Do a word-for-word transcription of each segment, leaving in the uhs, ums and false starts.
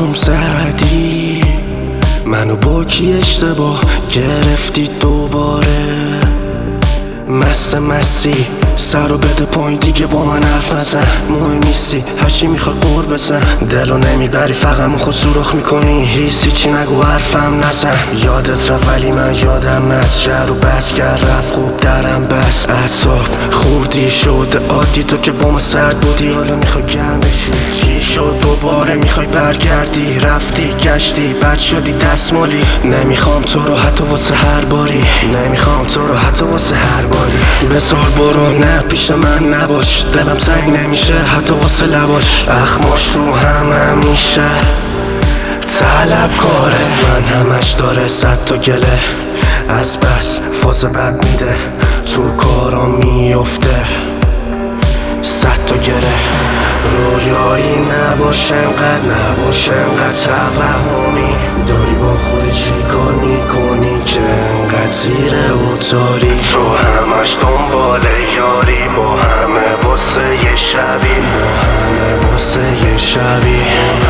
هم زدی، منو با کی اشتباه گرفتی دوباره. مست مستی سر و بده پایین دیگه با من حرف نزن. مهم نیستی هرچی میخوای قور بزن، دلو نمیبری فقط مخو سوراخ میکنی. هیچی چی نگو حرفم نزن. یادت رفت ولی من یادم از شهر و بس کرد رفت خوب درم بس. اعصاب خوردی شده عادی، تو که با ما سرد بودی حالا میخوای گرم بشی. چی شد دوباره میخوای برگردی؟ رفتی گشتی بد شدی دستمالی. نمیخوام تو رو حتی واسه هر باری، نمیخوام تو رو حتی واسه هر باری. بذار برو نه پیش من نباش، دلم تنگ نمیشه حتی واسه لباش. اخماش تو همه میشه طلب کاره، من همش داره صد تا گله. از بس فاز بد میده تو کارا میفته صد تا گره. رویایی نباشه انقدر، نباشه انقدر توهمی. داری با خودی چی کار میکنی که انقدر زیر اتاری؟ تو همش دنبال یاری با همه واسه یه شبی، با همه واسه یه شبی،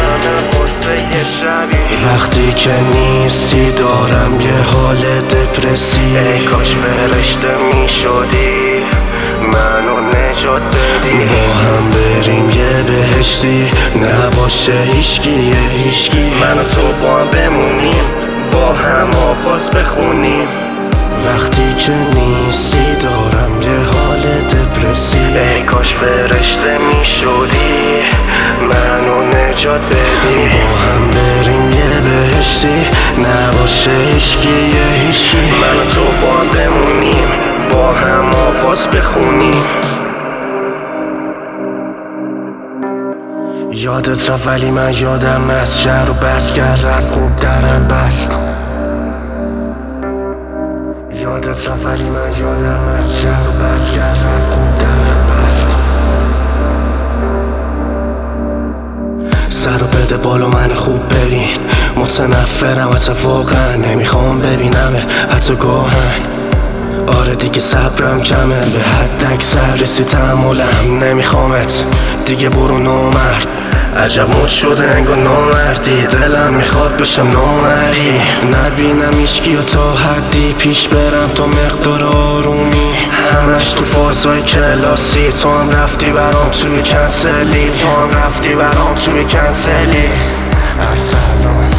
وقتی که نیستی دارم یه حال دپرسی. ای کاش فرشته میشدی منو نجات بدی، با هم بریم یه بهشتی نباشه هیچکی یه هیچکی. من و تو با هم بمونیم با هم آواز بخونیم. وقتی که نیستی دارم یه حال دپرسی. ای کاش فرشته میشدی منو نجات بدی، با هم بریم یه بهشتی نباشه هیچکی یه هیچکی. من و تو با هم بمونیم با هم آواز بخونیم. یادت رفت ولی من یادم از شهر و بس کرد رفت خوب درم بست. یادت رفت ولی من یادم از شهر و بس کرد رفت خوب درم بست. سر و بده بالا من خوب برین، متنفرم اصلا واقعا نمیخوام ببینمه حتی گاهن. آره دیگه صبرم کمه به حد اکثر رسی تحملم نمیخوامت دیگه برو نامرد. عجب مد شده انگار نامردی، دلم میخواد بشم نامری. نبینم ایشکی و تا حدی پیش برم تا مقدار آرومی. همش تو فازای کلاسی، تو هم رفتی برام توی کنسلی، تو هم رفتی برام توی کنسلی. ارسلان